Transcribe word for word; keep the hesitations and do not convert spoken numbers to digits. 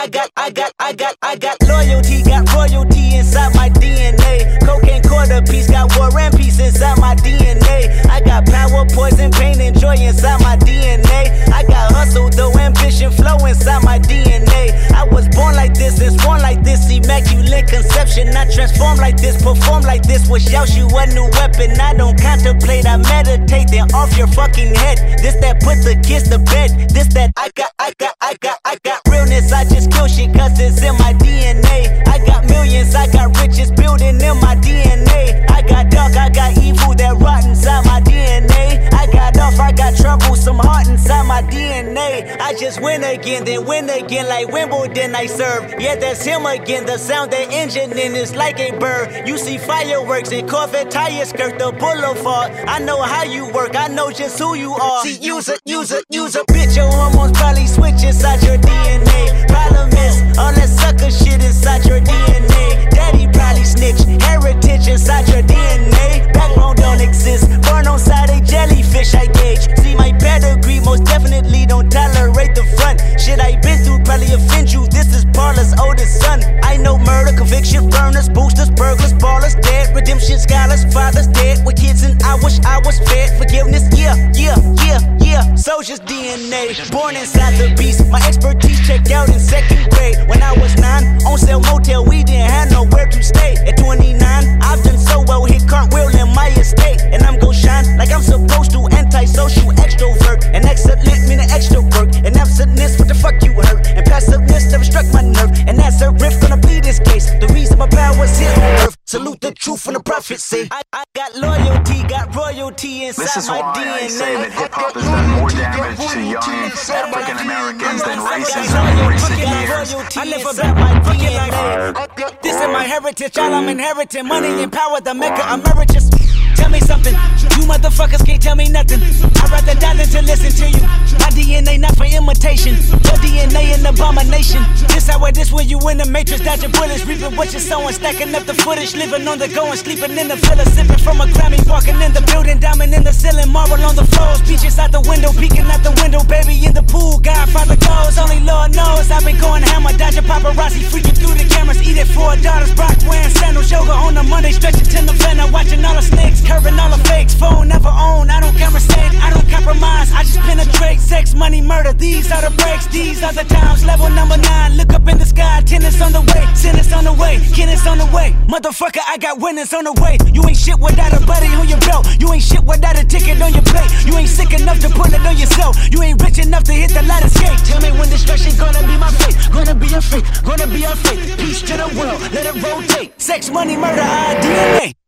I got, I got, I got, I got loyalty, got royalty inside my D N A. Cocaine quarter piece, got war and peace inside my D N A. I got power, poison, pain, and joy inside my D N A. I got hustle, though, ambition, flow inside my D N A. I was born like this, and born like this, immaculate conception. I transform like this, perform like this, wish out you a new weapon. I don't contemplate, I meditate, then off your fucking head. This that put the kids to bed. This that I got, I got, I got, I got realness. I just kill shit cause it's in my D N A. I got millions, I got riches building in my D N A. I got dark, I got evil that rot inside my D N A. I got off, I got trouble, some heart inside my D N A. I just win again, then win again like Wimbledon I serve. Yeah, that's him again, the sound that engine in is like a bird. You see fireworks and Corvette tires skirt the boulevard. I know how you work, I know just who you are. See, use a, use a, use a bitch, your hormones probably switch inside your D N A. Problem is, all that sucker shit inside your D N A. Daddy probably snitch, heritage inside your D N A. Backbone don't exist, born on side a jellyfish I gauge. See my pedigree, most definitely don't tolerate the front. Shit I been through probably offend you, this is Paula's oldest son. I know murder, conviction, burners, boosters, burglars, ballers, dead, redemption, scholars, fathers dead with kids and I wish I was fed. Forgiveness, yeah, yeah, yeah, yeah. Soldier's D N A, born inside the beast. My expertise checked out in second grade. When I was nine, on sale motel, we didn't have nowhere to stay. At twenty-nine, I've done so well, hit cartwheel in my estate. And I'm gon' shine like I'm supposed to, antisocial extrovert. And excellent meaning extra work. And absentness, what the fuck you hurt? And passiveness never struck my nerve. And that's a riff, gonna be this case. The reason my power's here on earth. Salute the truth from the prophecy. I, I got loyalty, got royalty inside this is my why D N A. I say that hip-hop has done more damage to young African Americans than racism in recent years. I live about my D N A. This is my heritage, all I'm inheriting. Money and power, the maker emeritus. Tell me something, you motherfuckers can't tell me nothing. I'd rather die than to listen to you. My D N A not for imitation, your D N A an abomination. This how it is when you in the matrix, dodging bullets, reaping what you're sowing, stacking up the footage, living on the go and sleeping in the villa, sipping from a Grammy, walking in the building, diamond in the ceiling, marble on the floors, beaches out the window, peeking out the window, baby in the pool, Godfather goes, only Lord knows. I've been going hammer, dodging paparazzi, freaking through the cameras, eating four daughters, Brock wearing sandals, yoga on a Monday, stretching to November, watching all the snakes, curving all the fakes, phone never own, I don't conversate, I don't compromise, I just penetrate, sex, money, murder, these are the breaks, these are the times, level number nine, look up in the sky, tennis on the way, sentence on the way, Kenneth on the way, motherfucker, I got winners on the way, you ain't shit without a buddy on your belt, you ain't shit without a ticket on your plate, you ain't sick enough to pull it on yourself, you ain't rich enough to hit the ladder skate, tell me when destruction gonna be my fate, gonna be your fate, gonna be our fate, peace to the world, let it rotate, sex, money, murder, our D N A.